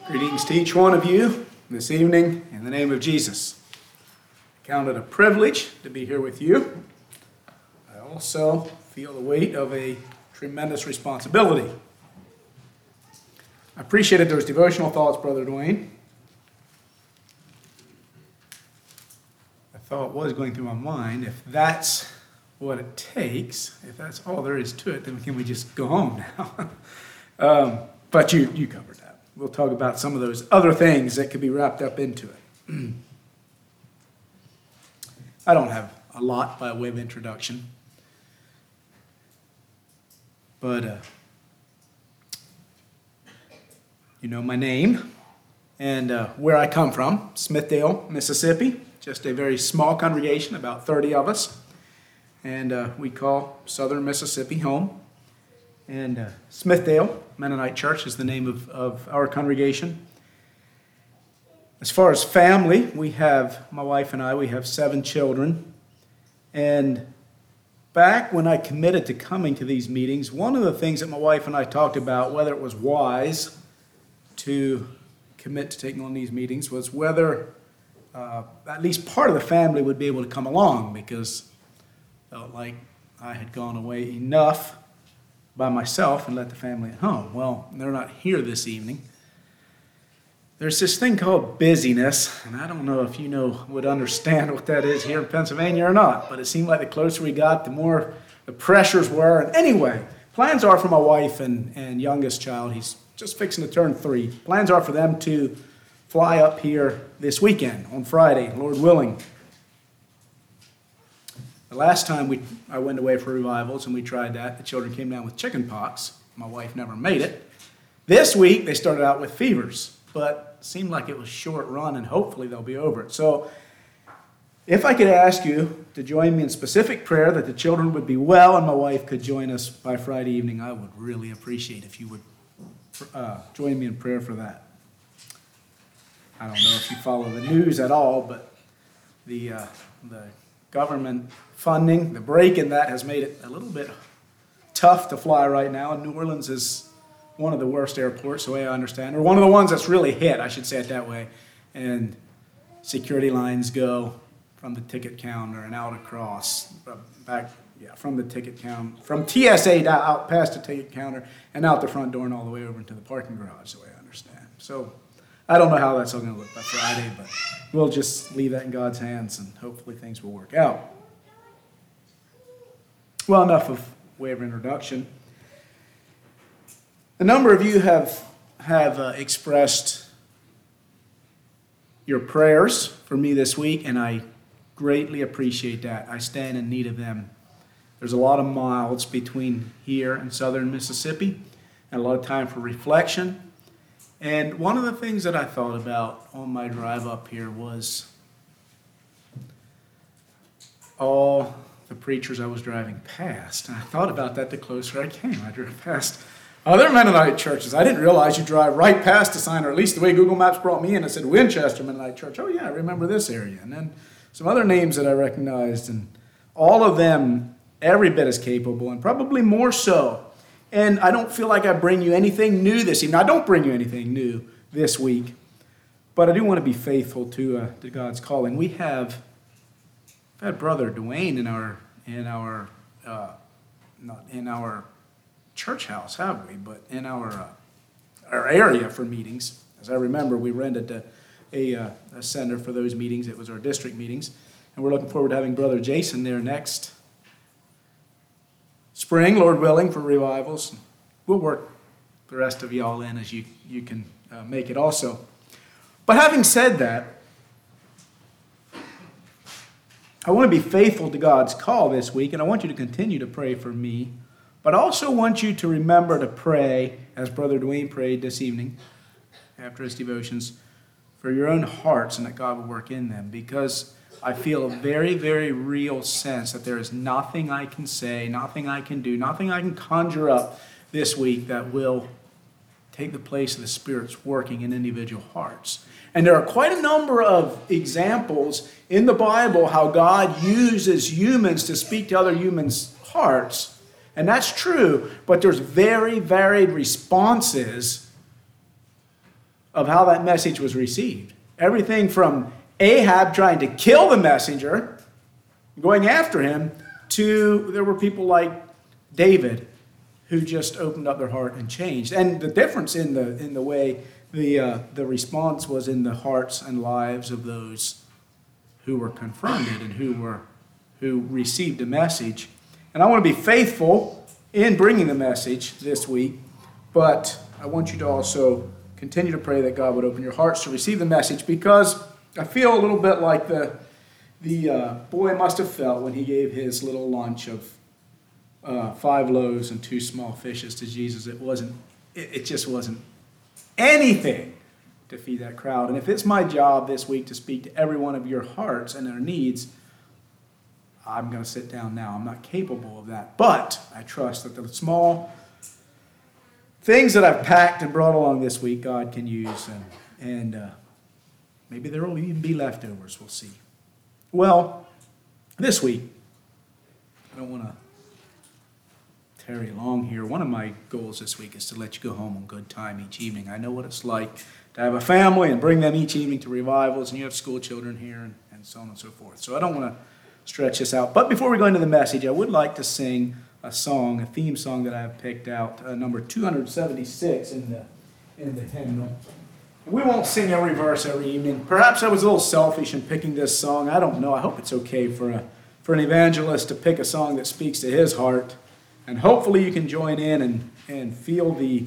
Greetings to each one of you this evening in the name of Jesus. I count it a privilege to be here with you. I also feel the weight of a tremendous responsibility. I appreciated those devotional thoughts, Brother Dwayne. I thought was going through my mind, if that's what it takes, if that's all there is to it, then can we just go home now? But you covered that. We'll talk about some of those other things that could be wrapped up into it. I don't have a lot by way of introduction. But you know my name and where I come from, Smithdale, Mississippi. Just a very small congregation, about 30 of us. And we call Southern Mississippi home. And Smithdale Mennonite Church is the name of our congregation. As far as family, we have, my wife and I, we have 7 children. And back when I committed to coming to these meetings, one of the things that my wife and I talked about, whether it was wise to commit to taking on these meetings, was whether at least part of the family would be able to come along, because I felt like I had gone away enough by myself and let the family at home. Well, they're not here this evening. There's this thing called busyness, and I don't know if you would understand what that is here in Pennsylvania or not, but it seemed like the closer we got, the more the pressures were. And anyway, plans are for my wife and youngest child, he's just fixing to turn 3. Plans are for them to fly up here this weekend on Friday, Lord willing. The last time I went away for revivals and we tried that, the children came down with chicken pox. My wife never made it. This week, they started out with fevers, but it seemed like it was short run, and hopefully they'll be over it. So if I could ask you to join me in specific prayer that the children would be well and my wife could join us by Friday evening, I would really appreciate if you would join me in prayer for that. I don't know if you follow the news at all, but the government funding, the break in that has made it a little bit tough to fly right now. And New Orleans is one of the worst airports, the way I understand, or one of the ones that's really hit, I should say it that way. And security lines go from the ticket counter and out across, from the ticket counter, from TSA out past the ticket counter and out the front door and all the way over into the parking garage, the way I understand. So I don't know how that's all going to look by Friday, but we'll just leave that in God's hands and hopefully things will work out. Well, enough of way of introduction. A number of you have expressed your prayers for me this week, and I greatly appreciate that. I stand in need of them. There's a lot of miles between here and southern Mississippi, and a lot of time for reflection. And one of the things that I thought about on my drive up here was all the preachers I was driving past. And I thought about that the closer I came. I drove past other Mennonite churches. I didn't realize you drive right past the sign, or at least the way Google Maps brought me in, it said Winchester Mennonite Church. Oh yeah, I remember this area. And then some other names that I recognized, and all of them every bit as capable, and probably more so. And I don't feel like I bring you anything new this evening. I don't bring you anything new this week, but I do want to be faithful to God's calling. We've had Brother Dwayne not in our church house, have we? But in our area for meetings. As I remember, we rented a center for those meetings. It was our district meetings, and we're looking forward to having Brother Jason there next spring, Lord willing, for revivals. We'll work the rest of y'all in as you can make it also. But having said that, I want to be faithful to God's call this week, and I want you to continue to pray for me. But I also want you to remember to pray, as Brother Dwayne prayed this evening after his devotions, for your own hearts and that God will work in them, because I feel a very, very real sense that there is nothing I can say, nothing I can do, nothing I can conjure up this week that will take the place of the Spirit's working in individual hearts. And there are quite a number of examples in the Bible how God uses humans to speak to other humans' hearts. And that's true, but there's very varied responses of how that message was received. Everything from Ahab trying to kill the messenger, going after him, to there were people like David who just opened up their heart and changed. And the difference in the way the response was in the hearts and lives of those who were confronted and who received a message. And I want to be faithful in bringing the message this week, but I want you to also continue to pray that God would open your hearts to receive the message, because I feel a little bit like the boy must have felt when he gave his little lunch of 5 loaves and 2 small fishes to Jesus. It just wasn't anything to feed that crowd. And if it's my job this week to speak to every one of your hearts and their needs, I'm going to sit down now. I'm not capable of that. But I trust that the small things that I've packed and brought along this week, God can use. And maybe there will even be leftovers. We'll see. Well, this week, I don't want to tarry long here. One of my goals this week is to let you go home on good time each evening. I know what it's like to have a family and bring them each evening to revivals, and you have school children here and so on and so forth. So I don't want to stretch this out. But before we go into the message, I would like to sing a song, a theme song that I have picked out, number 276 in the hymnal. We won't sing every verse every evening. Perhaps I was a little selfish in picking this song. I don't know. I hope it's okay for an evangelist to pick a song that speaks to his heart. And hopefully you can join in and feel the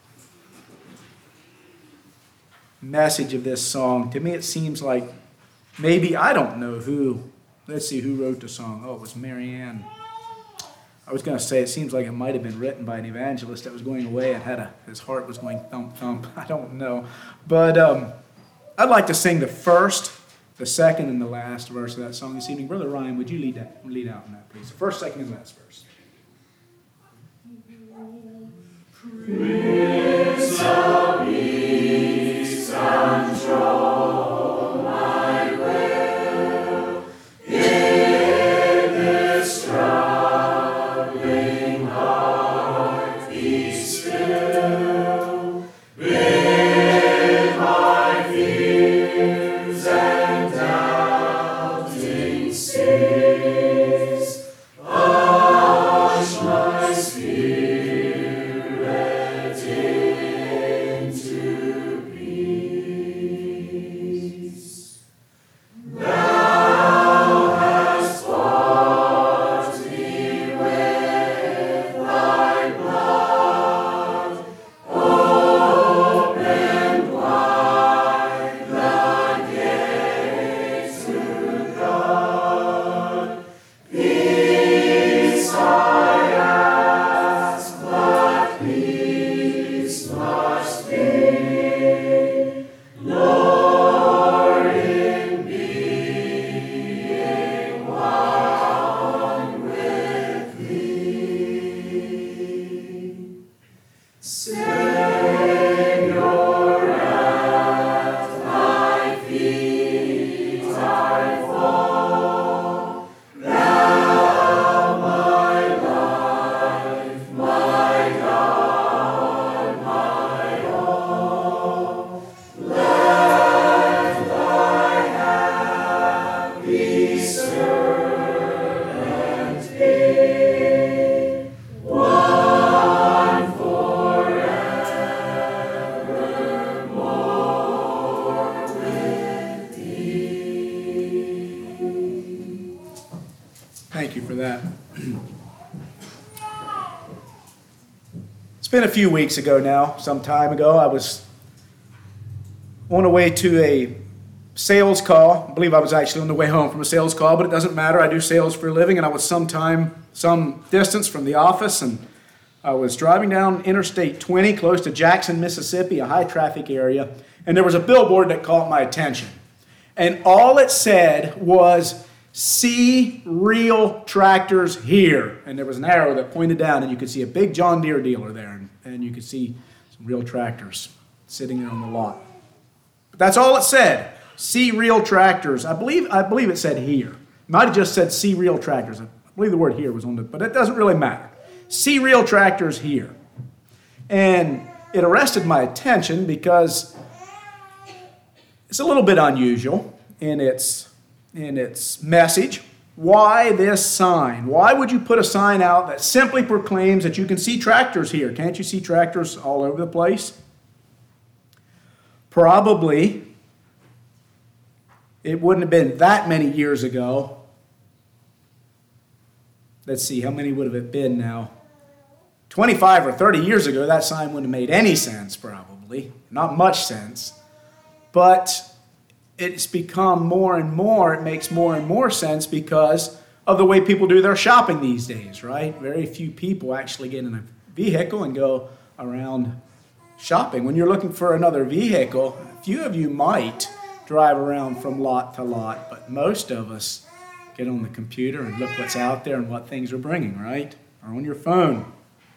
message of this song. To me, it seems like maybe, I don't know who. Let's see who wrote the song. Oh, it was Marianne. I was going to say it seems like it might have been written by an evangelist that was going away and his heart was going thump, thump. I don't know. But I'd like to sing the first, the second, and the last verse of that song this evening. Brother Ryan, would you lead out in that, please? The first, second, and last verse. Prince of peace, control my will in this struggling heart, be still. Bid my fears and doubting cease. Hush my spirit into peace. Thou hast bought me with thy blood. Open wide the gates to God. Peace I ask, but peace must be. Lord, in being one with thee. Savior, at thy feet I fall. Thou, my life, my God, my all. Let thy happy servant be one forevermore with thee. Thank you for that. It's been a few weeks ago now, some time ago. I was on the way to a sales call. I believe I was actually on the way home from a sales call, but it doesn't matter. I do sales for a living, and I was some distance from the office, and I was driving down Interstate 20 close to Jackson, Mississippi, a high-traffic area, and there was a billboard that caught my attention. And all it said was, "See real tractors here." And there was an arrow that pointed down, and you could see a big John Deere dealer there, and you could see some real tractors sitting there on the lot. But that's all it said. See real tractors. I believe it said here. It might have just said see real tractors. I believe the word here was on it, but it doesn't really matter. See real tractors here. And it arrested my attention because It's a little bit unusual in its message. Why this sign? Why would you put a sign out that simply proclaims that you can see tractors here? Can't you see tractors all over the place? Probably it wouldn't have been that many years ago. Let's see, how many would have it been now? 25 or 30 years ago, that sign wouldn't have made any sense, probably. Not much sense. But it's become more and more, it makes more and more sense because of the way people do their shopping these days, right? Very few people actually get in a vehicle and go around shopping. When you're looking for another vehicle, a few of you might drive around from lot to lot, but most of us get on the computer and look what's out there and what things are bringing, right? Or on your phone.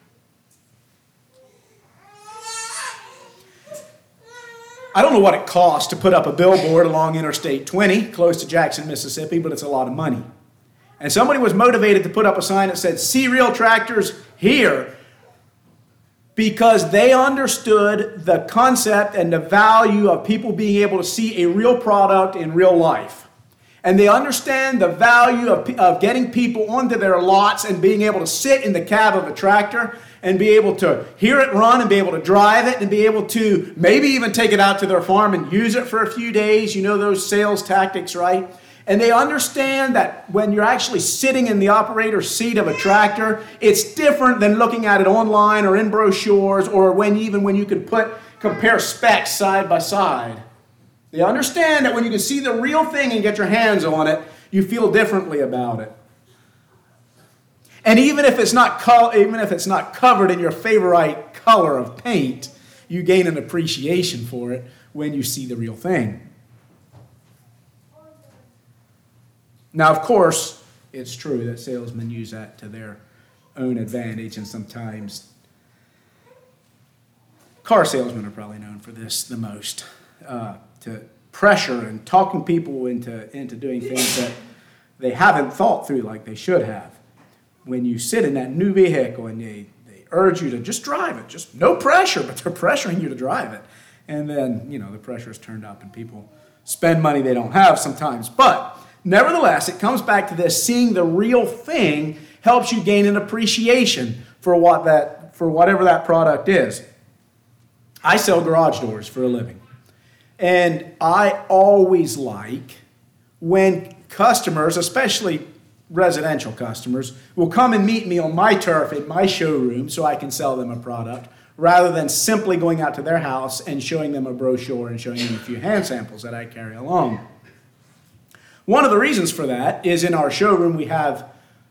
I don't know what it costs to put up a billboard along Interstate 20, close to Jackson, Mississippi, but it's a lot of money. And somebody was motivated to put up a sign that said, "See real tractors here," because they understood the concept and the value of people being able to see a real product in real life. And they understand the value of getting people onto their lots and being able to sit in the cab of a tractor and be able to hear it run and be able to drive it and be able to maybe even take it out to their farm and use it for a few days. You know those sales tactics, right? And they understand that when you're actually sitting in the operator's seat of a tractor, it's different than looking at it online or in brochures or when you can compare specs side by side. They understand that when you can see the real thing and get your hands on it, you feel differently about it. And even if it's not covered in your favorite color of paint, you gain an appreciation for it when you see the real thing. Now, of course, it's true that salesmen use that to their own advantage, and sometimes car salesmen are probably known for this the most, to pressure and talking people into doing things that they haven't thought through like they should have. When you sit in that new vehicle and they urge you to just drive it, just no pressure, but they're pressuring you to drive it. And then, the pressure is turned up and people spend money they don't have sometimes. But nevertheless, it comes back to this: seeing the real thing helps you gain an appreciation for whatever that product is. I sell garage doors for a living. And I always like when customers, especially residential customers, will come and meet me on my turf in my showroom so I can sell them a product, rather than simply going out to their house and showing them a brochure and showing them a few hand samples that I carry along. One of the reasons for that is in our showroom we have,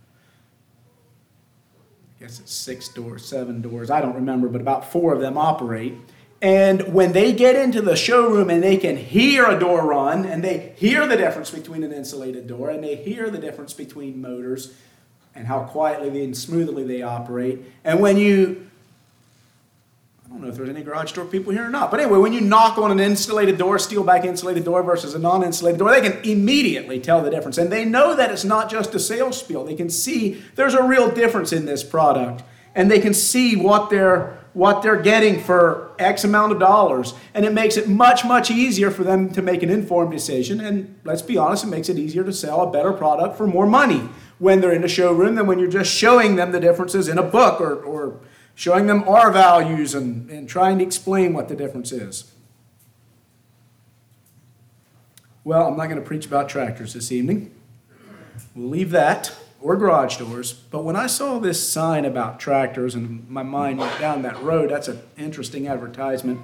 I guess it's 6 doors, 7 doors, I don't remember, but about 4 of them operate. And when they get into the showroom and they can hear a door run, and they hear the difference between an insulated door, and they hear the difference between motors and how quietly and smoothly they operate. And when I don't know if there's any garage door people here or not, but anyway, when you knock on an insulated door, steel back insulated door versus a non-insulated door, they can immediately tell the difference. And they know that it's not just a sales spiel. They can see there's a real difference in this product. And they can see what they're getting for X amount of dollars. And it makes it much, much easier for them to make an informed decision. And let's be honest, it makes it easier to sell a better product for more money when they're in the showroom than when you're just showing them the differences in a book or showing them R values and trying to explain what the difference is. Well, I'm not going to preach about tractors this evening. We'll leave that. Or garage doors. But when I saw this sign about tractors and my mind went down that road, that's an interesting advertisement,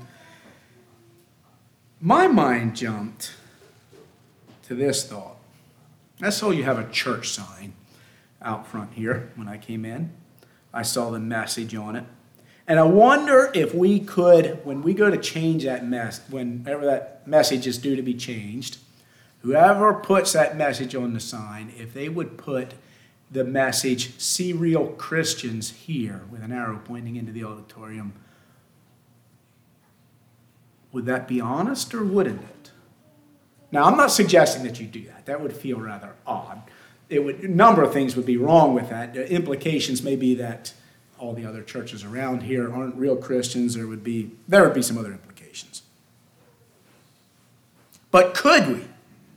my mind jumped to this thought. I saw you have a church sign out front here when I came in. I saw the message on it. And I wonder if we could, when we go to change that whenever that message is due to be changed, whoever puts that message on the sign, if they would put the message, "See real Christians here," with an arrow pointing into the auditorium, would that be honest or wouldn't it? Now, I'm not suggesting that you do that. That would feel rather odd. A number of things would be wrong with that. The implications may be that all the other churches around here aren't real Christians. There would be some other implications. But could we?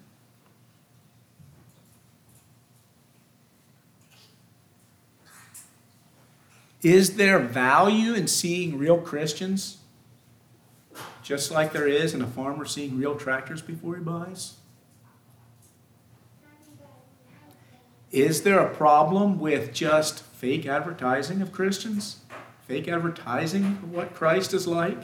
Is there value in seeing real Christians, just like there is in a farmer seeing real tractors before he buys? Is there a problem with just fake advertising of Christians? Fake advertising of what Christ is like?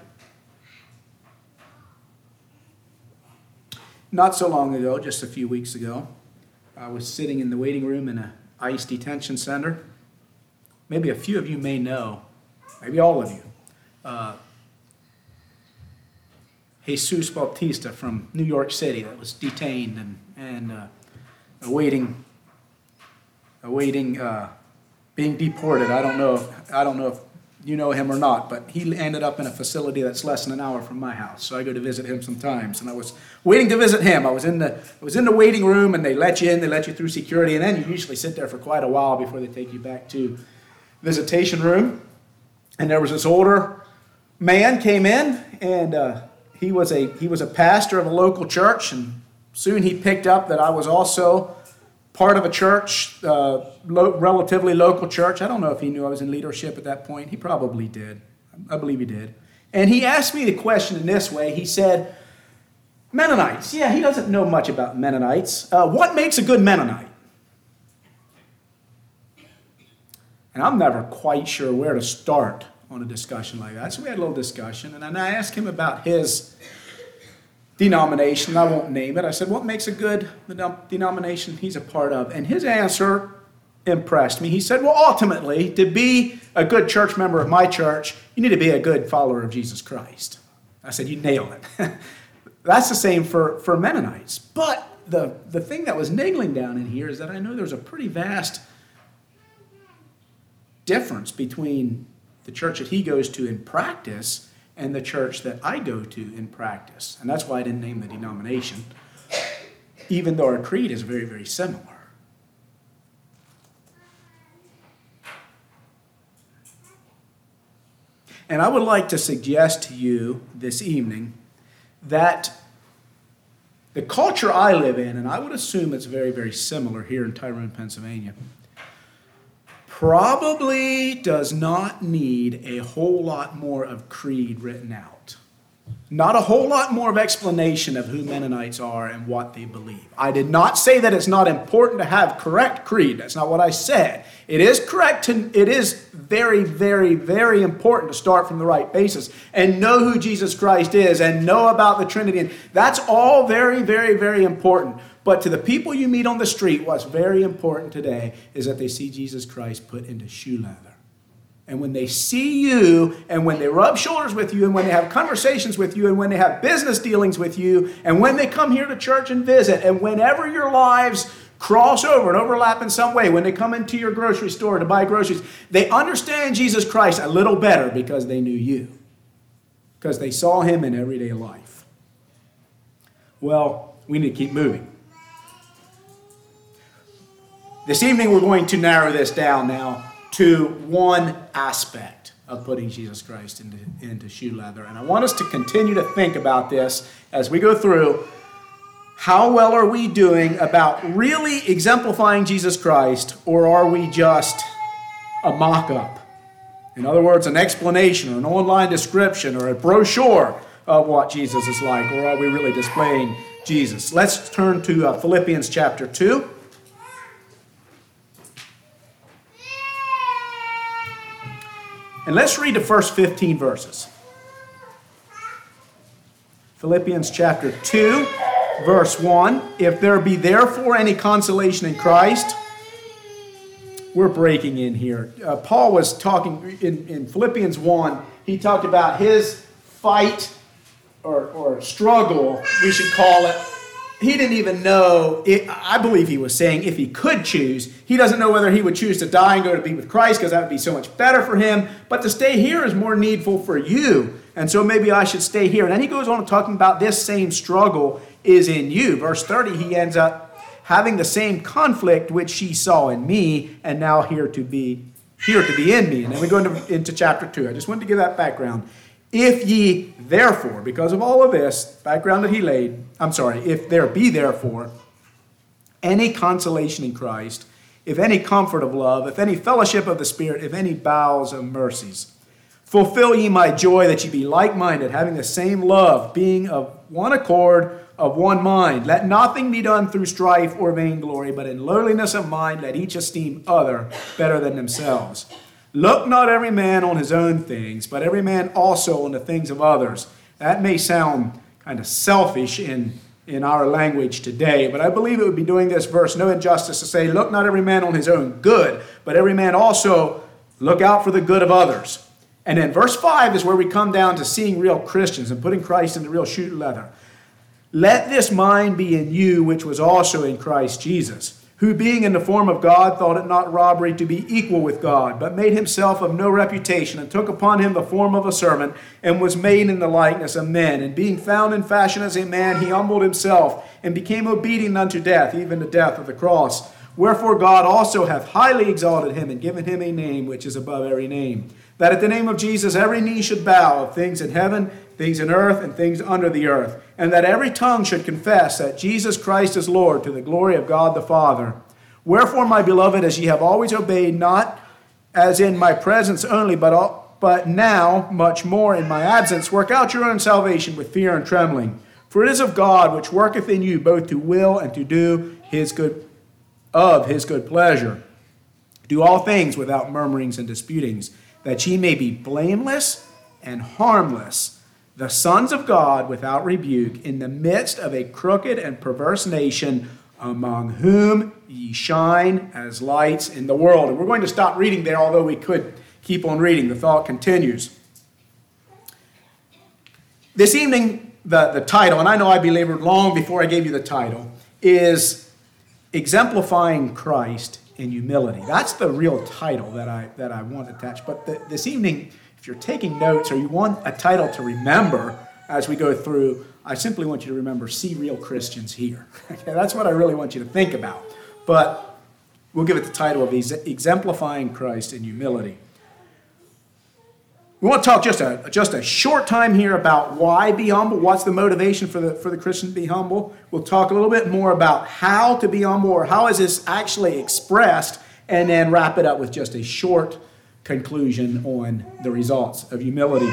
Not so long ago, just a few weeks ago, I was sitting in the waiting room in an ICE detention center. Maybe a few of you may know, maybe all of you, Jesus Bautista from New York City that was detained and awaiting being deported. I don't know if you know him or not, but he ended up in a facility that's less than an hour from my house. So I go to visit him sometimes, and I was waiting to visit him. I was in the waiting room, and they let you in. They let you through security, and then you usually sit there for quite a while before they take you back to visitation room. And there was this older man came in, and he was a pastor of a local church, and soon he picked up that I was also part of a church, relatively local church. I don't know if he knew I was in leadership at that point. He probably did. I believe he did. And he asked me the question in this way. He said, Mennonites. Yeah, he doesn't know much about Mennonites. What makes a good Mennonite? And I'm never quite sure where to start on a discussion like that. So we had a little discussion, and I asked him about his denomination. I won't name it. I said, what makes a good denomination he's a part of? And his answer impressed me. He said, well, ultimately, to be a good church member of my church, you need to be a good follower of Jesus Christ. I said, you nailed it. That's the same for Mennonites. But the thing that was niggling down in here is that I know there's a pretty vast difference between the church that he goes to in practice and the church that I go to in practice. And that's why I didn't name the denomination, even though our creed is very, very similar. And I would like to suggest to you this evening that the culture I live in, and I would assume it's very, very similar here in Tyrone, Pennsylvania, probably does not need a whole lot more of creed written out. Not a whole lot more of explanation of who Mennonites are and what they believe. I did not say that it's not important to have correct creed. That's not what I said. It is correct. It is very, very, very important to start from the right basis and know who Jesus Christ is and know about the Trinity. And that's all very, very, very important. But to the people you meet on the street, what's very important today is that they see Jesus Christ put into shoe leather. And when they see you, and when they rub shoulders with you, and when they have conversations with you, and when they have business dealings with you, and when they come here to church and visit, and whenever your lives cross over and overlap in some way, when they come into your grocery store to buy groceries, they understand Jesus Christ a little better because they knew you, because they saw him in everyday life. Well, we need to keep moving. This evening we're going to narrow this down now to one aspect of putting Jesus Christ into shoe leather. And I want us to continue to think about this as we go through. How well are we doing about really exemplifying Jesus Christ, or are we just a mock-up? In other words, an explanation or an online description or a brochure of what Jesus is like, or are we really displaying Jesus? Let's turn to Philippians chapter 2. And let's read the first 15 verses. Philippians chapter 2, verse 1. If there be therefore any consolation in Christ, we're breaking in here. Paul was talking in Philippians 1, he talked about his fight or struggle, we should call it. He didn't even know, I believe he was saying if he could choose, he doesn't know whether he would choose to die and go to be with Christ because that would be so much better for him, but to stay here is more needful for you, and so maybe I should stay here. And then he goes on talking about this same struggle is in you. Verse 30, he ends up having the same conflict which he saw in me and now here to be in me. And then we go into chapter 2. I just wanted to give that background. If ye therefore, because of all of this background that he laid, if there be therefore any consolation in Christ, if any comfort of love, if any fellowship of the Spirit, if any bowels of mercies, fulfill ye my joy, that ye be like-minded, having the same love, being of one accord, of one mind. Let nothing be done through strife or vainglory, but in lowliness of mind let each esteem other better than themselves. Look not every man on his own things, but every man also on the things of others. That may sound kind of selfish in our language today, but I believe it would be doing this verse no injustice to say, look not every man on his own good, but every man also look out for the good of others. And then verse 5 is where we come down to seeing real Christians and putting Christ in the real shoe leather. Let this mind be in you, which was also in Christ Jesus, who being in the form of God thought it not robbery to be equal with God, but made himself of no reputation, and took upon him the form of a servant, and was made in the likeness of men. And being found in fashion as a man, he humbled himself, and became obedient unto death, even the death of the cross. Wherefore God also hath highly exalted him, and given him a name which is above every name, that at the name of Jesus every knee should bow, of things in heaven, things in earth, and things under the earth, and that every tongue should confess that Jesus Christ is Lord, to the glory of God the Father. Wherefore, my beloved, as ye have always obeyed, not as in my presence only, but now much more in my absence, work out your own salvation with fear and trembling. For it is of God which worketh in you both to will and to do his good pleasure. Do all things without murmurings and disputings, that ye may be blameless and harmless, the sons of God without rebuke, in the midst of a crooked and perverse nation, among whom ye shine as lights in the world. And we're going to stop reading there, although we could keep on reading. The thought continues. This evening, the title, and I know I belabored long before I gave you the title, is Exemplifying Christ in Humility. That's the real title that I want to attach. But this evening, if you're taking notes or you want a title to remember as we go through, I simply want you to remember, see real Christians here. Okay, that's what I really want you to think about. But we'll give it the title of Exemplifying Christ in Humility. We want to talk just a short time here about why be humble. What's the motivation for the Christian to be humble? We'll talk a little bit more about how to be humble, or how is this actually expressed, and then wrap it up with just a short conclusion on the results of humility.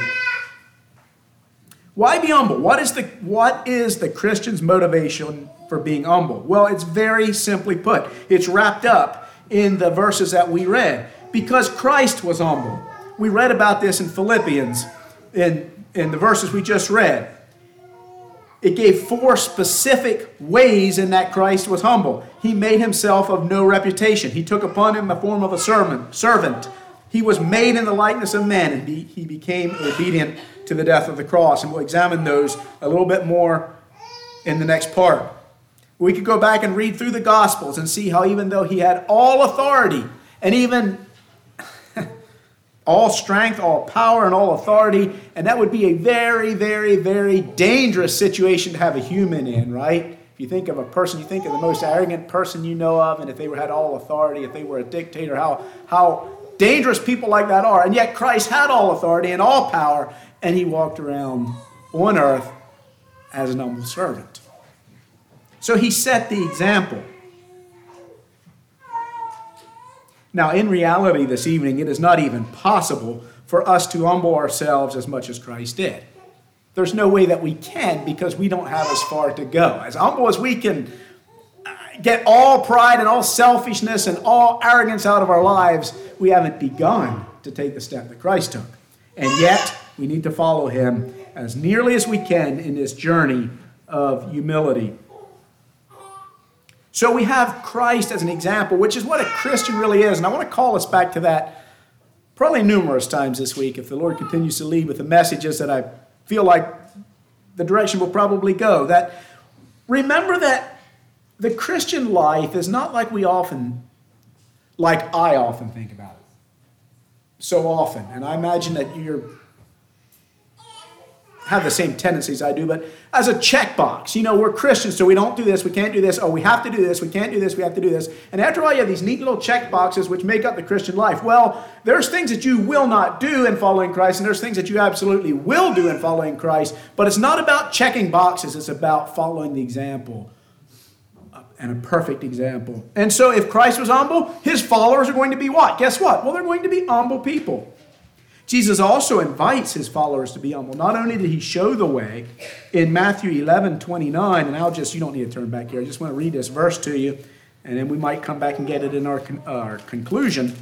Why be humble? What is the Christian's motivation for being humble? Well, it's very simply put. It's wrapped up in the verses that we read. Because Christ was humble. We read about this in Philippians, in the verses we just read. It gave 4 specific ways in that Christ was humble. He made himself of no reputation. He took upon him the form of a servant. He was made in the likeness of men, and he became obedient to the death of the cross. And we'll examine those a little bit more in the next part. We could go back and read through the Gospels and see how even though he had all authority, and even all strength, all power, and all authority, and that would be a very, very, very dangerous situation to have a human in, right? If you think of a person, you think of the most arrogant person you know of, and if they had all authority, if they were a dictator, how dangerous people like that are. And yet Christ had all authority and all power, and he walked around on earth as an humble servant. So he set the example. Now, in reality this evening, it is not even possible for us to humble ourselves as much as Christ did. There's no way that we can, because we don't have as far to go. As humble as we can get all pride and all selfishness and all arrogance out of our lives, we haven't begun to take the step that Christ took. And yet, we need to follow him as nearly as we can in this journey of humility. So we have Christ as an example, which is what a Christian really is. And I want to call us back to that probably numerous times this week, if the Lord continues to lead with the messages that I feel like the direction will probably go. That remember that the Christian life is not like I often think about it. So often. And I imagine that you're have the same tendencies I do, but as a checkbox. You know, we're Christians, so we don't do this, we can't do this. Oh, we have to do this, we can't do this, we have to do this. And after all, you have these neat little checkboxes which make up the Christian life. Well, there's things that you will not do in following Christ, and there's things that you absolutely will do in following Christ. But it's not about checking boxes, it's about following the example, and a perfect example. And so if Christ was humble, his followers are going to be what? Guess what? Well, they're going to be humble people. Jesus also invites his followers to be humble. Not only did he show the way in Matthew 11:29, and you don't need to turn back here. I just want to read this verse to you, and then we might come back and get it in our conclusion.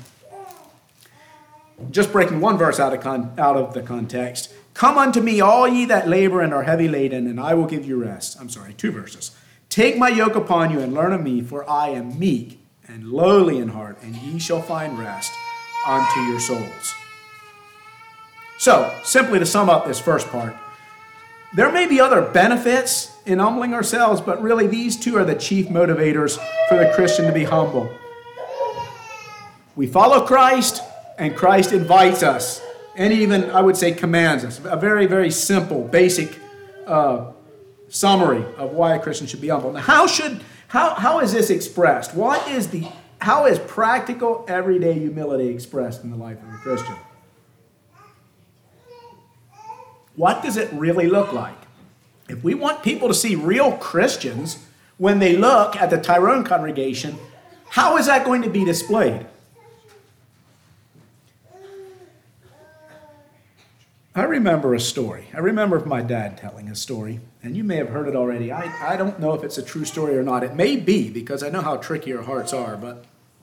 Just breaking one verse out of the context. Come unto me, all ye that labor and are heavy laden, and I will give you rest. Two verses. Take my yoke upon you and learn of me, for I am meek and lowly in heart, and ye shall find rest unto your souls. So, simply to sum up this first part, there may be other benefits in humbling ourselves, but really these two are the chief motivators for the Christian to be humble. We follow Christ, and Christ invites us, and even, I would say, commands us. A very, very simple, basic summary of why a Christian should be humble. Now, how is this expressed? How is practical, everyday humility expressed in the life of a Christian? What does it really look like? If we want people to see real Christians when they look at the Tyrone congregation, how is that going to be displayed? I remember a story. I remember my dad telling a story, and you may have heard it already. I don't know if it's a true story or not. It may be, because I know how tricky our hearts are, but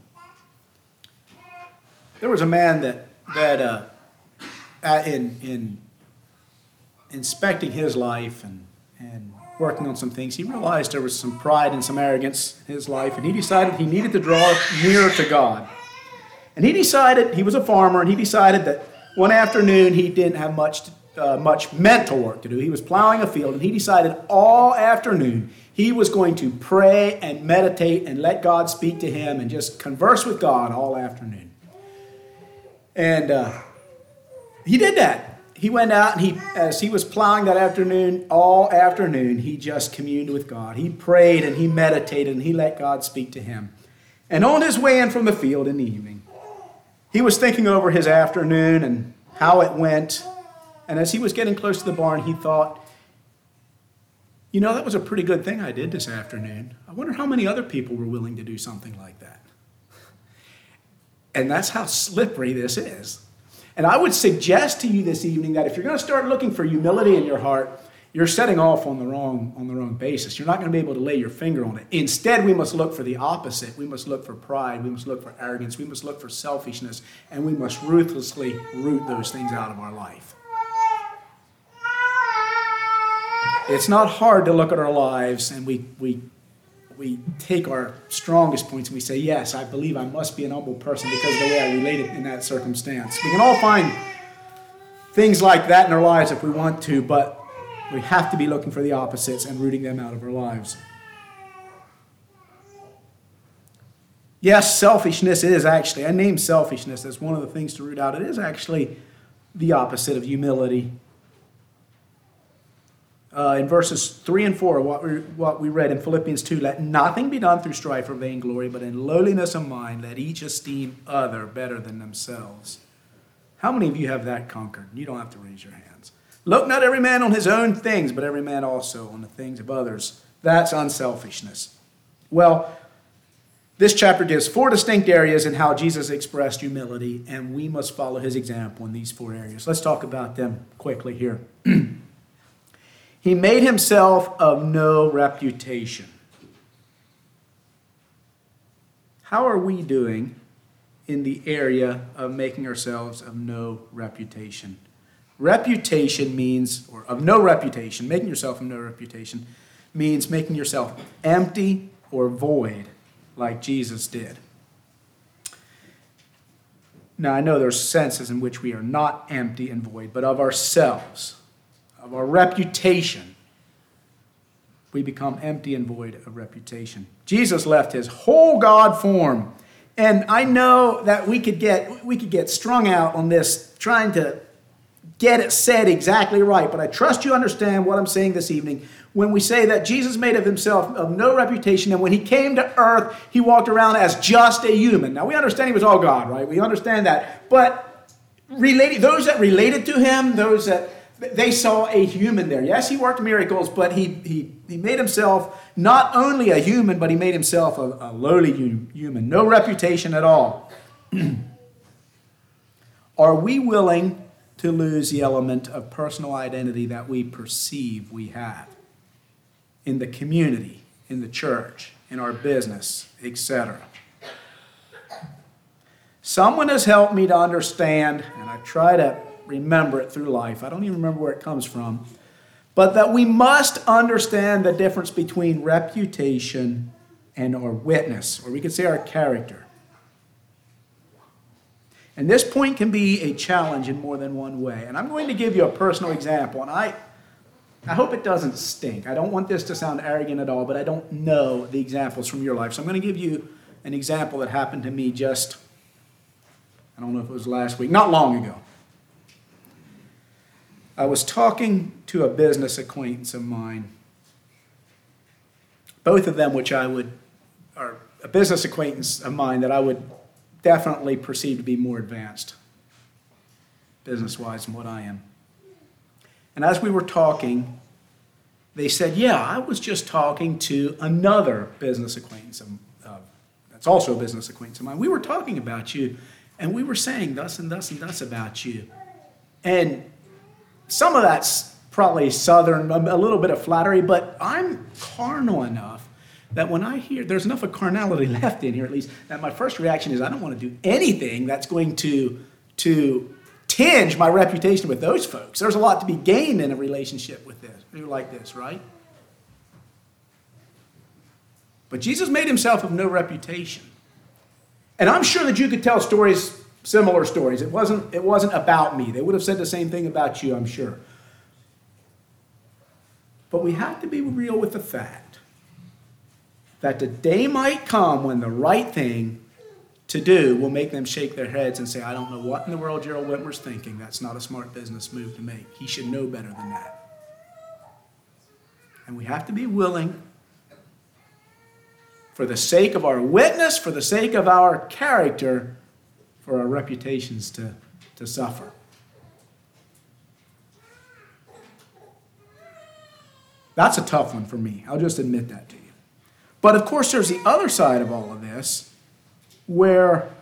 there was a man that in inspecting his life and working on some things, he realized there was some pride and some arrogance in his life, and he decided he needed to draw nearer to God. And he was a farmer, and he decided that one afternoon he didn't have much mental work to do. He was plowing a field, and he decided all afternoon he was going to pray and meditate and let God speak to him and just converse with God all afternoon. And he did that. He went out, and as he was plowing that afternoon, all afternoon, he just communed with God. He prayed and he meditated and he let God speak to him. And on his way in from the field in the evening, he was thinking over his afternoon and how it went. And as he was getting close to the barn, he thought, that was a pretty good thing I did this afternoon. I wonder how many other people were willing to do something like that. And that's how slippery this is. And I would suggest to you this evening that if you're going to start looking for humility in your heart, you're setting off on the wrong basis. You're not going to be able to lay your finger on it. Instead, we must look for the opposite. We must look for pride. We must look for arrogance. We must look for selfishness. And we must ruthlessly root those things out of our life. It's not hard to look at our lives and we take our strongest points and we say, yes, I believe I must be an humble person because of the way I related in that circumstance. We can all find things like that in our lives if we want to, but we have to be looking for the opposites and rooting them out of our lives. Yes, selfishness is actually, I named selfishness as one of the things to root out. It is actually the opposite of humility. In verses 3 and 4, what we read in Philippians 2, let nothing be done through strife or vainglory, but in lowliness of mind, let each esteem other better than themselves. How many of you have that conquered? You don't have to raise your hands. Look not every man on his own things, but every man also on the things of others. That's unselfishness. Well, this chapter gives 4 distinct areas in how Jesus expressed humility, and we must follow his example in these 4 areas. Let's talk about them quickly here. He made himself of no reputation. How are we doing in the area of making ourselves of no reputation? Reputation means, or of no reputation, making yourself of no reputation means making yourself empty or void like Jesus did. Now, I know there's senses in which we are not empty and void, but of ourselves, of our reputation, we become empty and void of reputation. Jesus left his whole God form. And I know that we could get strung out on this, trying to get it said exactly right, but I trust you understand what I'm saying this evening when we say that Jesus made of himself of no reputation, and when he came to earth, he walked around as just a human. Now, we understand he was all God, right? We understand that. But those that related to him, those that they saw a human there. Yes, he worked miracles, but he made himself not only a human, but he made himself a lowly human. No reputation at all. Are we willing to lose the element of personal identity that we perceive we have in the community, in the church, in our business, etc.? Someone has helped me to understand, and I try to remember it through life. I don't even remember where it comes from. But that we must understand the difference between reputation and our witness, or we could say our character. And this point can be a challenge in more than one way. And I'm going to give you a personal example. And I hope it doesn't stink. I don't want this to sound arrogant at all, but I don't know the examples from your life. So I'm going to give you an example that happened to me just, I don't know if it was last week, not long ago. I was talking to a business acquaintance of mine, both of them are a business acquaintance of mine that I would definitely perceive to be more advanced business-wise than what I am. And as we were talking, they said, yeah, I was just talking to another business acquaintance that's also a business acquaintance of mine. We were talking about you, and we were saying thus and thus and thus about you. And some of that's probably southern, a little bit of flattery, but I'm carnal enough that when I hear, there's enough of carnality left in here at least, that my first reaction is I don't want to do anything that's going to tinge my reputation with those folks. There's a lot to be gained in a relationship with this, like this, right? But Jesus made himself of no reputation. And I'm sure that you could tell stories, similar stories. It wasn't about me. They would have said the same thing about you, I'm sure. But we have to be real with the fact that the day might come when the right thing to do will make them shake their heads and say, I don't know what in the world Gerald Whitmer's thinking. That's not a smart business move to make. He should know better than that. And we have to be willing, for the sake of our witness, for the sake of our character, for our reputations to suffer. That's a tough one for me. I'll just admit that to you. But of course, there's the other side of all of this, where I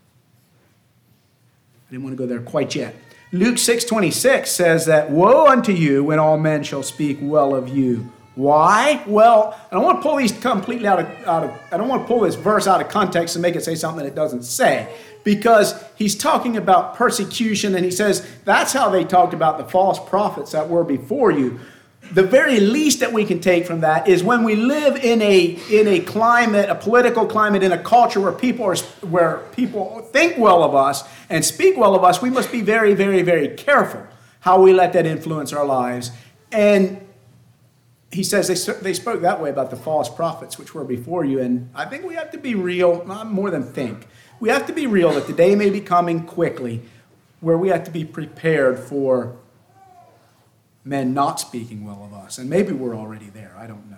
didn't want to go there quite yet. Luke 6:26 says that, woe unto you when all men shall speak well of you. Why? Well, I don't want to pull these completely I don't want to pull this verse out of context and make it say something it doesn't say. Because he's talking about persecution, and he says that's how they talked about the false prophets that were before you. The very least that we can take from that is when we live in a climate, a political climate, in a culture where people think well of us and speak well of us, we must be very, very, very careful how we let that influence our lives. And he says they spoke that way about the false prophets which were before you. And I think we have to be real, not more than think. We have to be real that the day may be coming quickly where we have to be prepared for men not speaking well of us. And maybe we're already there. I don't know.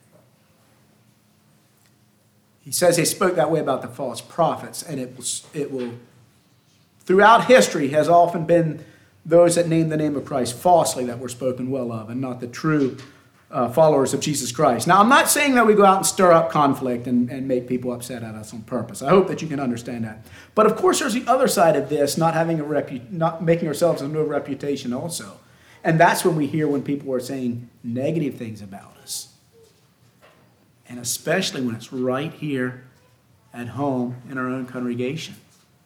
He says they spoke that way about the false prophets, and it will throughout history has often been those that name the name of Christ falsely that were spoken well of, and not the true followers of Jesus Christ. Now, I'm not saying that we go out and stir up conflict and make people upset at us on purpose. I hope that you can understand that. But of course, there's the other side of this, not making ourselves a no reputation also. And that's when we hear when people are saying negative things about us. And especially when it's right here at home in our own congregation,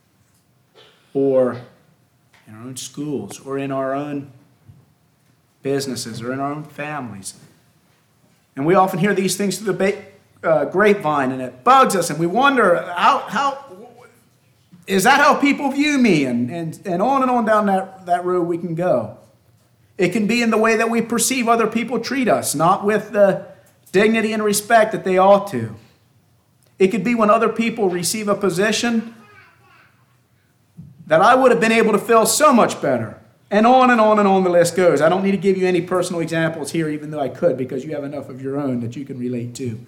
or in our own schools, or in our own businesses, or in our own families. And we often hear these things through the grapevine, and it bugs us, and we wonder, how is that how people view me? And on down that road we can go. It can be in the way that we perceive other people treat us, not with the dignity and respect that they ought to. It could be when other people receive a position that I would have been able to fill so much better. And on and on and on the list goes. I don't need to give you any personal examples here, even though I could, because you have enough of your own that you can relate to.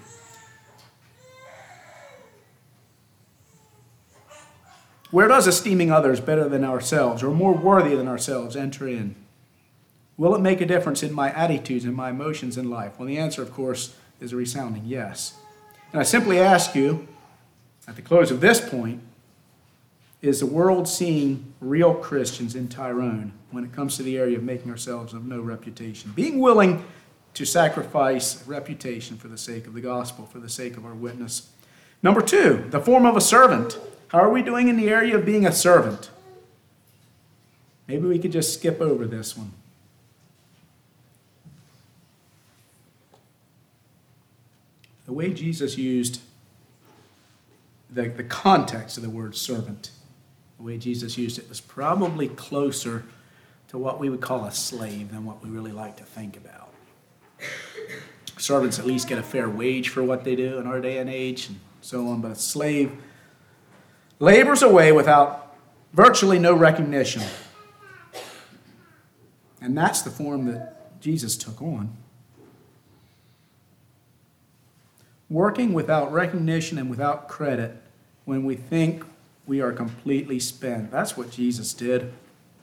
Where does esteeming others better than ourselves or more worthy than ourselves enter in? Will it make a difference in my attitudes and my emotions in life? Well, the answer, of course, is a resounding yes. And I simply ask you, at the close of this point, is the world seeing real Christians in Tyrone when it comes to the area of making ourselves of no reputation? Being willing to sacrifice reputation for the sake of the gospel, for the sake of our witness. Number 2, the form of a servant. How are we doing in the area of being a servant? Maybe we could just skip over this one. The way Jesus used the context of the word servant, the way Jesus used it was probably closer to what we would call a slave than what we really like to think about. Servants at least get a fair wage for what they do in our day and age and so on, but a slave labors away without virtually no recognition. And that's the form that Jesus took on. Working without recognition and without credit when we think we are completely spent. That's what Jesus did.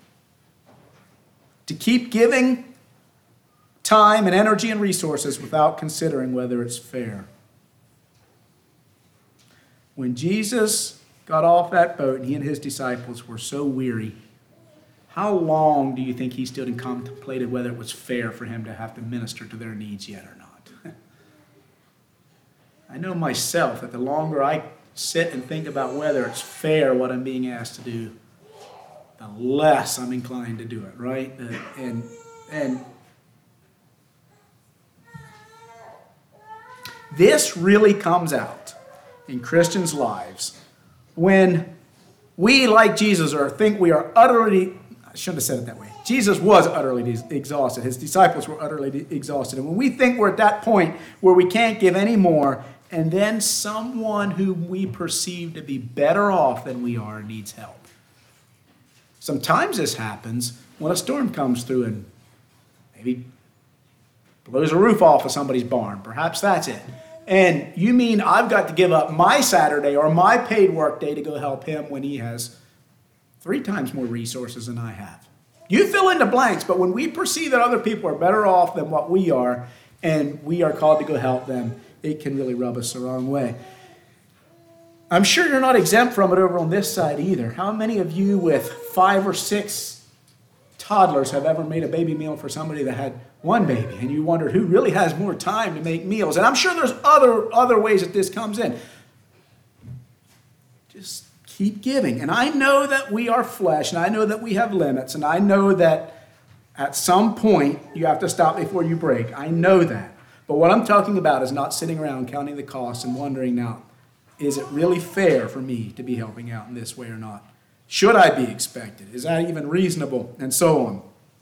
To keep giving time and energy and resources without considering whether it's fair. When Jesus got off that boat and he and his disciples were so weary, how long do you think he stood and contemplated whether it was fair for him to have to minister to their needs yet or not? I know myself that the longer I sit and think about whether it's fair what I'm being asked to do, the less I'm inclined to do it, right? And this really comes out in Christians' lives when we, like Jesus, or think we are utterly, I shouldn't have said it that way. Jesus was utterly exhausted. His disciples were utterly exhausted. And when we think we're at that point where we can't give any more, and then someone whom we perceive to be better off than we are needs help. Sometimes this happens when a storm comes through and maybe blows a roof off of somebody's barn. Perhaps that's it. And you mean I've got to give up my Saturday or my paid work day to go help him when he has 3 times more resources than I have. You fill in the blanks, but when we perceive that other people are better off than what we are, and we are called to go help them, it can really rub us the wrong way. I'm sure you're not exempt from it over on this side either. How many of you with 5 or 6 toddlers have ever made a baby meal for somebody that had 1 baby, and you wondered who really has more time to make meals? And I'm sure there's other ways that this comes in. Just keep giving. And I know that we are flesh, and I know that we have limits, and I know that at some point you have to stop before you break. I know that. But what I'm talking about is not sitting around counting the costs and wondering now, is it really fair for me to be helping out in this way or not? Should I be expected? Is that even reasonable? And so on.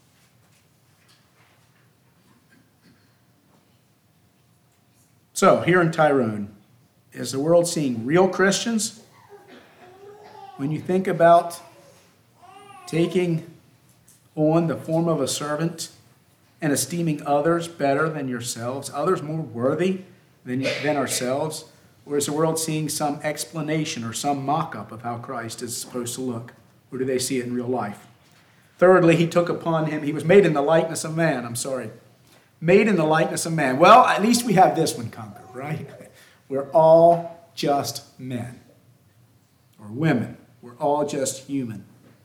So, here in Tyrone, is the world seeing real Christians? When you think about taking on the form of a servant and esteeming others better than yourselves, others more worthy than ourselves, or is the world seeing some explanation or some mock-up of how Christ is supposed to look? Or do they see it in real life? Thirdly, he took upon him, he was made in the likeness of man, Made in the likeness of man. Well, at least we have this one conquered, right? We're all just men. Or women. We're all just human.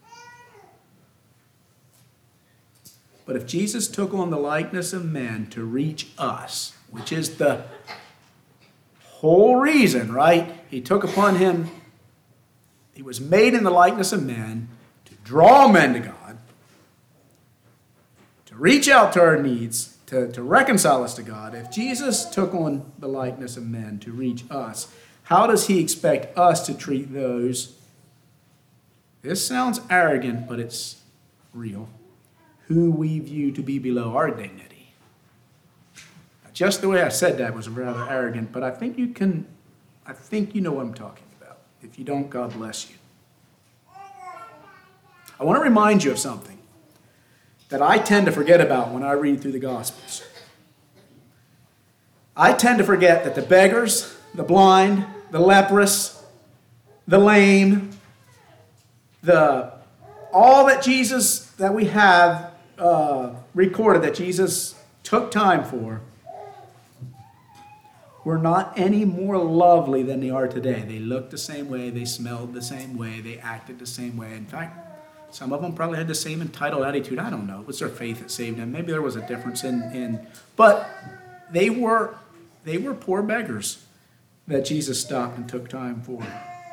But if Jesus took on the likeness of man to reach us, which is the whole reason, right? He took upon him, he was made in the likeness of man to draw men to God, to reach out to our needs, to reconcile us to God. If Jesus took on the likeness of men to reach us, how does he expect us to treat those? This sounds arrogant, but it's real. Who we view to be below our dignity. Just the way I said that was rather arrogant, but I think you know what I'm talking about. If you don't, God bless you. I want to remind you of something. that I tend to forget about when I read through the Gospels. I tend to forget that the beggars, the blind, the leprous, the lame, all that Jesus, that we have recorded that Jesus took time for, were not any more lovely than they are today. They looked the same way, they smelled the same way, they acted the same way. In fact, some of them probably had the same entitled attitude. I don't know. It was their faith that saved them. Maybe there was a difference but they were poor beggars that Jesus stopped and took time for.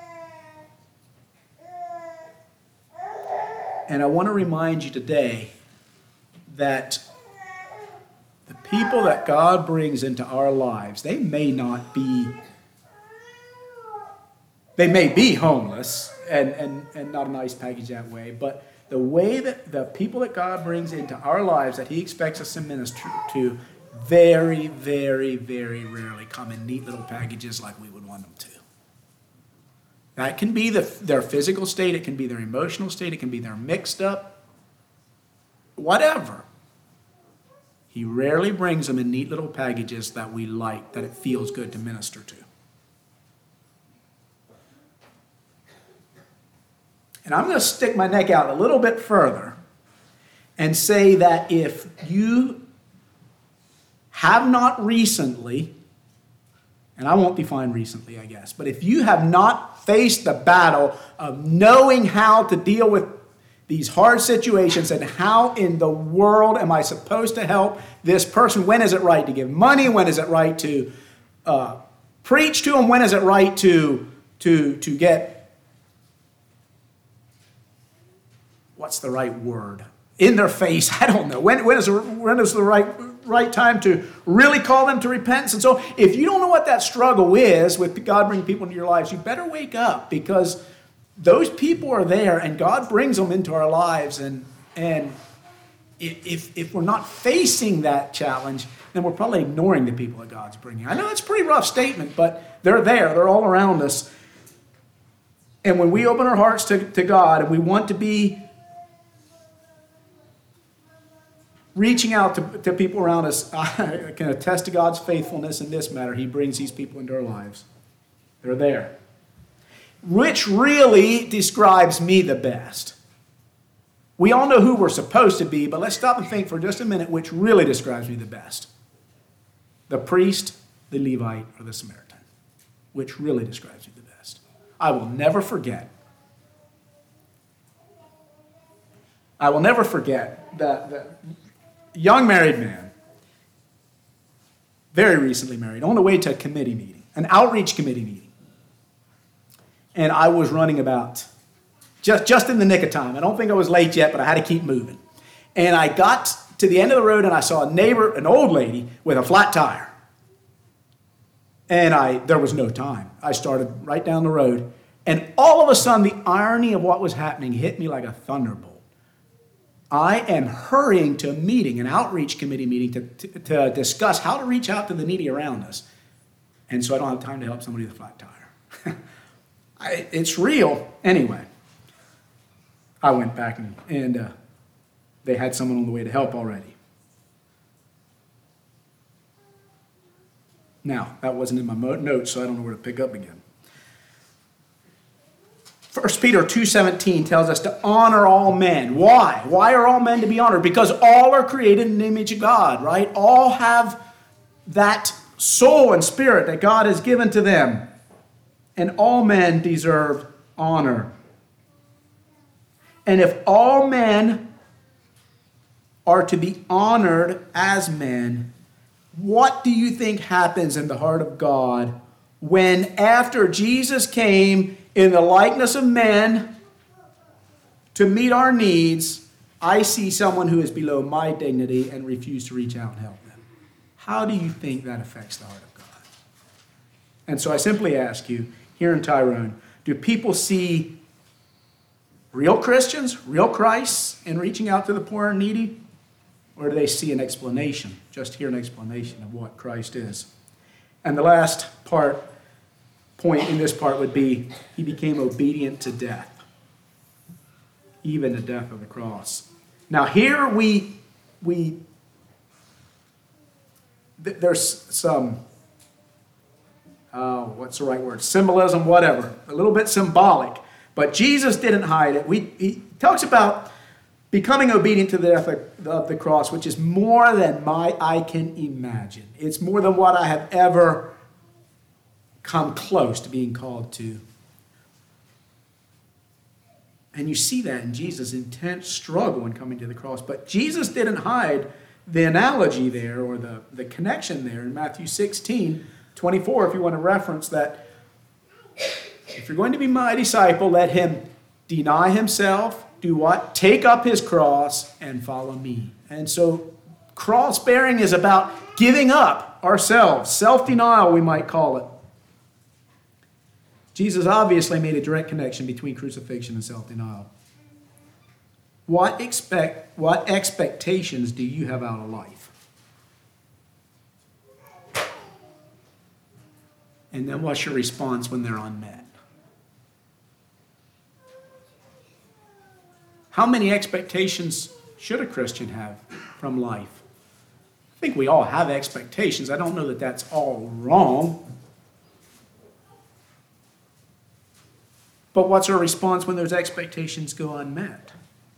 And I want to remind you today that the people that God brings into our lives, they may be homeless and not a nice package that way, but the way that the people that God brings into our lives that he expects us to minister to very, very, very rarely come in neat little packages like we would want them to. That can be their physical state, it can be their emotional state, it can be their mixed up, whatever. He rarely brings them in neat little packages that we like, that it feels good to minister to. And I'm going to stick my neck out a little bit further and say that if you have not recently, and I won't define recently, I guess, but if you have not faced the battle of knowing how to deal with these hard situations and how in the world am I supposed to help this person, when is it right to give money, when is it right to preach to them, when is it right to get, what's the right word, in their face, I don't know, when is the right time to really call them to repentance. And so if you don't know what that struggle is with God bringing people into your lives, you better wake up, because those people are there and God brings them into our lives. And if we're not facing that challenge, then we're probably ignoring the people that God's bringing. I know it's a pretty rough statement, but they're there. They're all around us. And when we open our hearts to God and we want to be reaching out to people around us, I can attest to God's faithfulness in this matter. He brings these people into our lives. They're there. Which really describes me the best. We all know who we're supposed to be, but let's stop and think for just a minute which really describes me the best. The priest, the Levite, or the Samaritan. Which really describes me the best. I will never forget. That young married man, very recently married, on the way to a committee meeting, an outreach committee meeting. And I was running about just in the nick of time. I don't think I was late yet, but I had to keep moving. And I got to the end of the road and I saw a neighbor, an old lady, with a flat tire. And there was no time. I started right down the road. And all of a sudden, the irony of what was happening hit me like a thunderbolt. I am hurrying to a meeting, an outreach committee meeting, to discuss how to reach out to the needy around us. And so I don't have time to help somebody with a flat tire. It's real. Anyway, I went back and they had someone on the way to help already. Now, that wasn't in my notes, so I don't know where to pick up again. 1 Peter 2:17 tells us to honor all men. Why? Why are all men to be honored? Because all are created in the image of God, right? All have that soul and spirit that God has given to them. And all men deserve honor. And if all men are to be honored as men, what do you think happens in the heart of God when, after Jesus came in the likeness of men to meet our needs, I see someone who is below my dignity and refuse to reach out and help them? How do you think that affects the heart of God? And so I simply ask you, here in Tyrone, do people see real Christians, real Christs, in reaching out to the poor and needy? Or do they see an explanation, just hear an explanation of what Christ is? And the last point in this part would be, he became obedient to death, even the death of the cross. Now here there's some, what's the right word? Symbolism, whatever. A little bit symbolic. But Jesus didn't hide it. He talks about becoming obedient to the death of the cross, which is more than I can imagine. It's more than what I have ever come close to being called to. And you see that in Jesus' intense struggle in coming to the cross. But Jesus didn't hide the analogy there, or the connection there in Matthew 16:24, if you want to reference that. If you're going to be my disciple, let him deny himself, do what? Take up his cross and follow me. And so cross bearing is about giving up ourselves, self-denial we might call it. Jesus obviously made a direct connection between crucifixion and self-denial. What expectations do you have out of life? And then what's your response when they're unmet? How many expectations should a Christian have from life? I think we all have expectations. I don't know that that's all wrong. But what's our response when those expectations go unmet?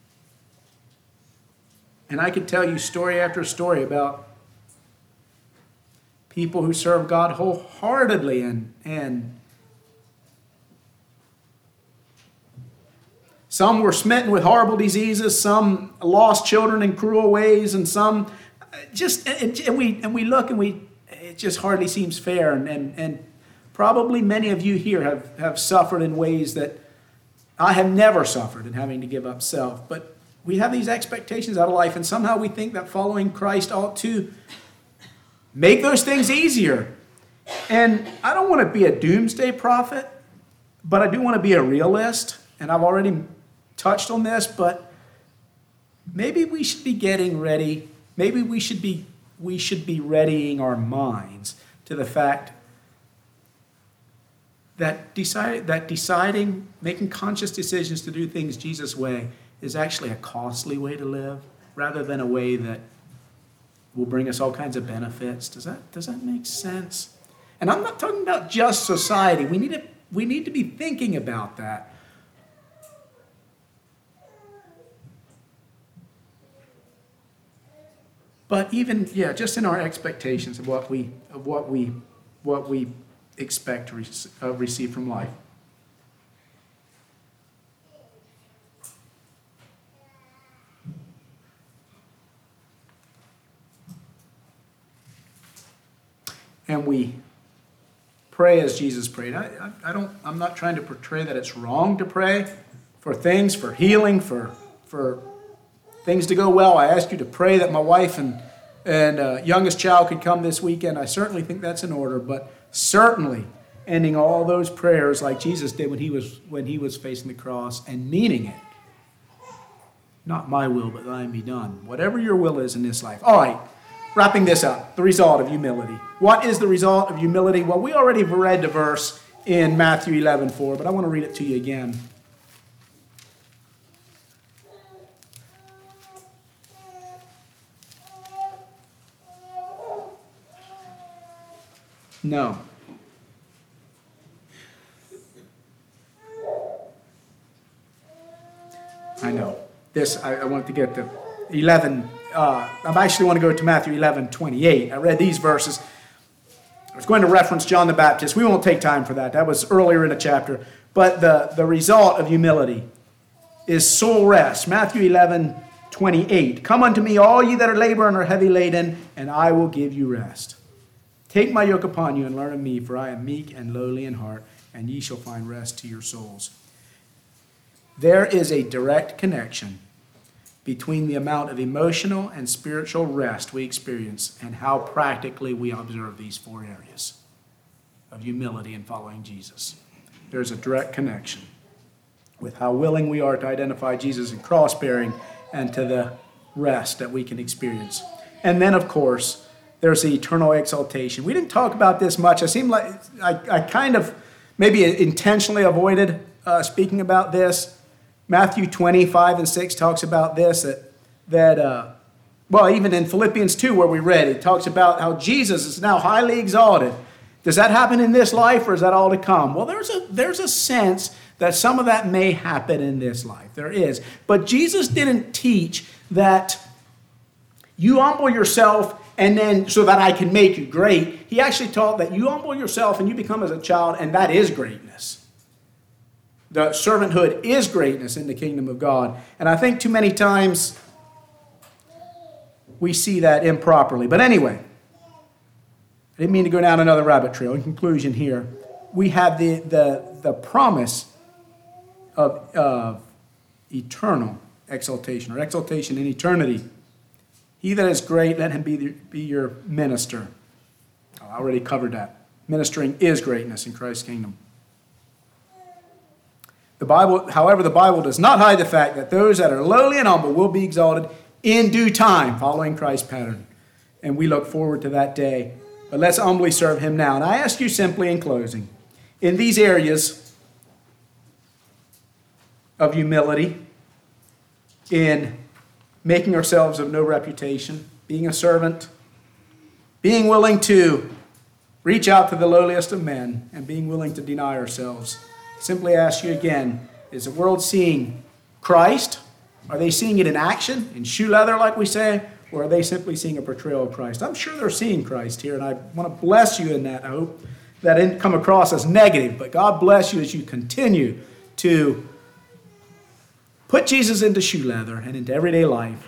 And I could tell you story after story about people who serve God wholeheartedly and some were smitten with horrible diseases, some lost children in cruel ways, and some just, and we look and it just hardly seems fair. And probably many of you here have suffered in ways that I have never suffered in having to give up self. But we have these expectations out of life, and somehow we think that following Christ ought to make those things easier. And I don't want to be a doomsday prophet, but I do want to be a realist. And I've already touched on this, but maybe we should be getting ready. Maybe we should be readying our minds to the fact that deciding, making conscious decisions to do things Jesus' way is actually a costly way to live, rather than a way that will bring us all kinds of benefits. Does that make sense? And I'm not talking about just society. We need to be thinking about that. But even, just in our expectations of what we expect to receive from life. And we pray as Jesus prayed. I'm not trying to portray that it's wrong to pray for things, for healing, for things to go well. I asked you to pray that my wife and youngest child could come this weekend. I certainly think that's in order, but certainly ending all those prayers like Jesus did when he was facing the cross and meaning it. Not my will, but thine be done. Whatever your will is in this life. All right, wrapping this up, the result of humility. What is the result of humility? Well, we already read the verse in Matthew 11:4, but I want to read it to you again. No. I know. I want to get to 11. I actually want to go to Matthew 11:28. I read these verses. I was going to reference John the Baptist. We won't take time for that. That was earlier in the chapter. But the result of humility is soul rest. Matthew 11:28. Come unto me, all ye that are labor and are heavy laden, and I will give you rest. Take my yoke upon you and learn of me, for I am meek and lowly in heart, and ye shall find rest to your souls. There is a direct connection between the amount of emotional and spiritual rest we experience and how practically we observe these four areas of humility and following Jesus. There's a direct connection with how willing we are to identify Jesus in cross-bearing and to the rest that we can experience. And then, of course, there's the eternal exaltation. We didn't talk about this much. I seem like I kind of maybe intentionally avoided speaking about this. Matthew 25:6 talks about this, even in Philippians 2 where we read, it talks about how Jesus is now highly exalted. Does that happen in this life, or is that all to come? Well, there's a sense that some of that may happen in this life. There is. But Jesus didn't teach that you humble yourself and then so that I can make you great. He actually taught that you humble yourself and you become as a child, and that is greatness. The servanthood is greatness in the kingdom of God. And I think too many times we see that improperly. But anyway, I didn't mean to go down another rabbit trail. In conclusion here, we have the promise of eternal exaltation, or exaltation in eternity. He that is great, let him be your minister. I already covered that. Ministering is greatness in Christ's kingdom. However, the Bible does not hide the fact that those that are lowly and humble will be exalted in due time, following Christ's pattern. And we look forward to that day. But let's humbly serve him now. And I ask you simply in closing, in these areas of humility, in making ourselves of no reputation, being a servant, being willing to reach out to the lowliest of men, and being willing to deny ourselves, simply ask you again, is the world seeing Christ? Are they seeing it in action, in shoe leather like we say? Or are they simply seeing a portrayal of Christ? I'm sure they're seeing Christ here, and I want to bless you in that. I hope that didn't come across as negative, but God bless you as you continue to put Jesus into shoe leather and into everyday life.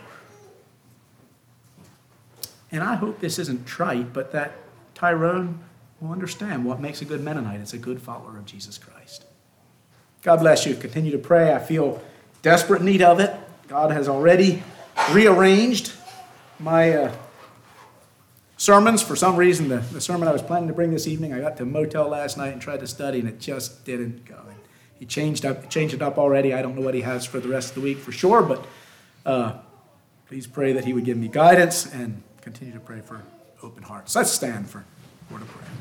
And I hope this isn't trite, but that Tyrone will understand what makes a good Mennonite. It's a good follower of Jesus Christ. God bless you. Continue to pray. I feel desperate need of it. God has already rearranged my sermons. For some reason, the sermon I was planning to bring this evening, I got to a motel last night and tried to study, and it just didn't go. He changed it up already. I don't know what he has for the rest of the week for sure, but please pray that he would give me guidance, and continue to pray for open hearts. Let's stand for a word of prayer.